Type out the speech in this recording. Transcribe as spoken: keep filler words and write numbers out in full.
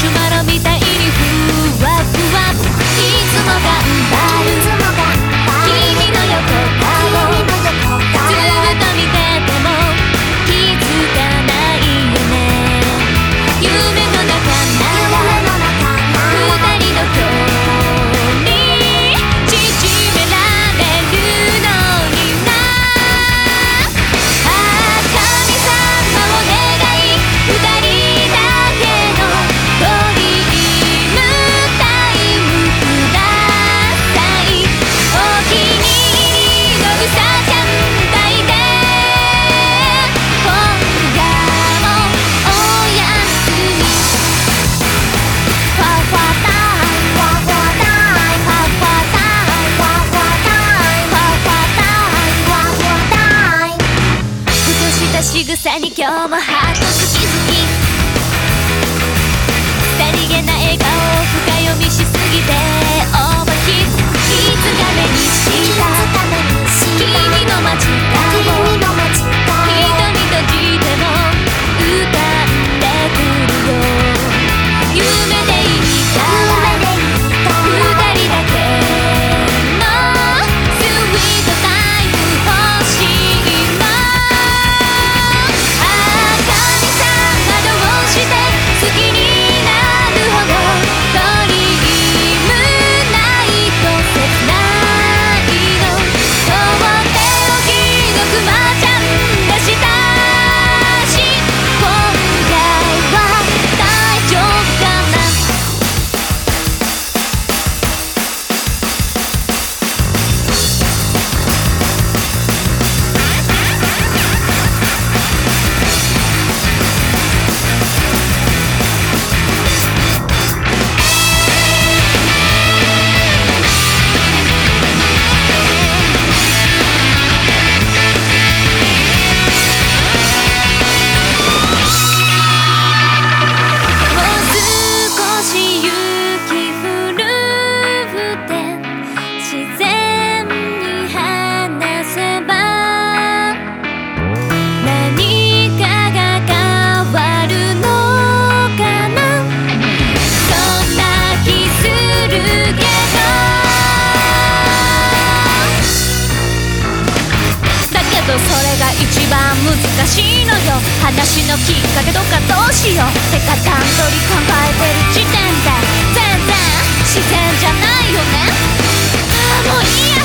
シュマロみたいにふわふわいつも頑張る君の横顔ずっと見てても気づかないよね夢の中なら二人の距離縮められるのになああ神様お願い二人だけのドリームタイムくださいお気に入りのうさちゃん抱いて今夜もおやすみファファタイムファファタイムファファタイムファファタイムファファタイムファファタイムふとした仕草に今日もハート好き好きさりげな笑顔を深読みしすぎてオーバーヒットいつか目にした君の街角瞳閉じても歌ってくるよ夢でいいから二人だけのスイートタイム欲しいなああ神様どうして好きになるほどドリームないと切ないのとっておきのクマちゃんがしたし今夜は大丈夫かなもう少し雪降るって自然に話せば何かが変わるのかなそんな気するけどだけどそれが一番難しいのよ話のきっかけとかどうしようてか段取り考えてる時点で全然自然じゃないよねああもういいや